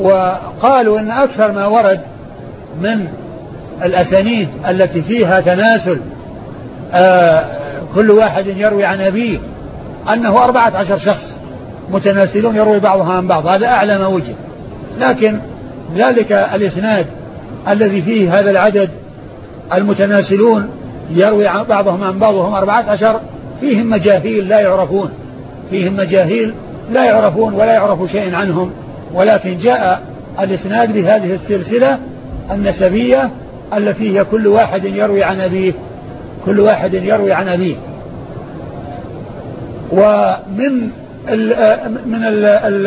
وقالوا إن أكثر ما ورد من الأسانيد التي فيها تناسل كل واحد يروي عن أبيه أنه 14 شخص متناسلون يروي بعضهم عن بعض، هذا أعلى ما وجد. لكن ذلك الإسناد الذي فيه هذا العدد المتناسلون يروي عن بعضهم عن بعضهم 14 فيهم مجاهيل لا يعرفون ولا يعرف شيء عنهم، ولكن جاء الإسناد بهذه السلسلة النسبية التي هي كل واحد يروي عن أبيه. ومن